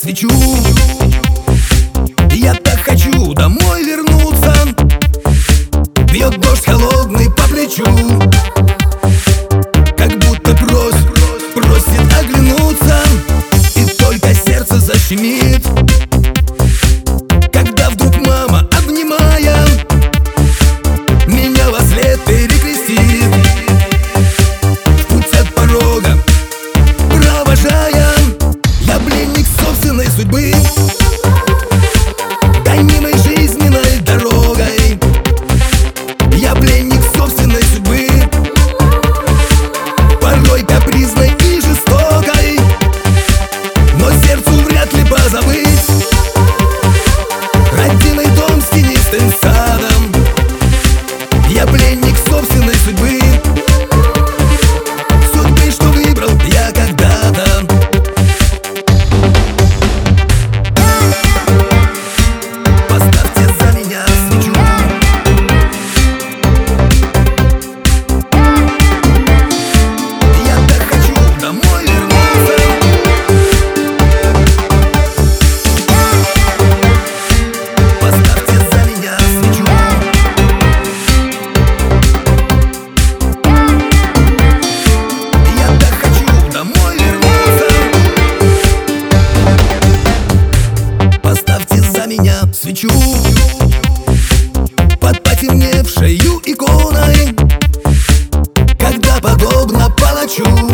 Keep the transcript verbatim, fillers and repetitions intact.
свечу. Я так хочу домой вернуться. Бьет дождь холодный по плечу, как будто просит, просит оглянуться. И только сердце защемит, когда вдруг мама, обнимая, меня вослед перекрестит. В путь от порога провожая, я пленник собственной судьбы, гонимой жизненной дорогой. Я пленник собственной судьбы, порой капризной и жестокой, но сердцу вряд ли позабыть родимый дом с тенистым садом. Я пленник собственной судьбы, судьбы, что выбрал я когда-то. Поставьте за меня свечу. Я так хочу домой вернуться. Поставьте за меня свечу. Я так хочу домой вернуться. Поставьте за меня свечу под потемневшею иконой, когда подобно палачу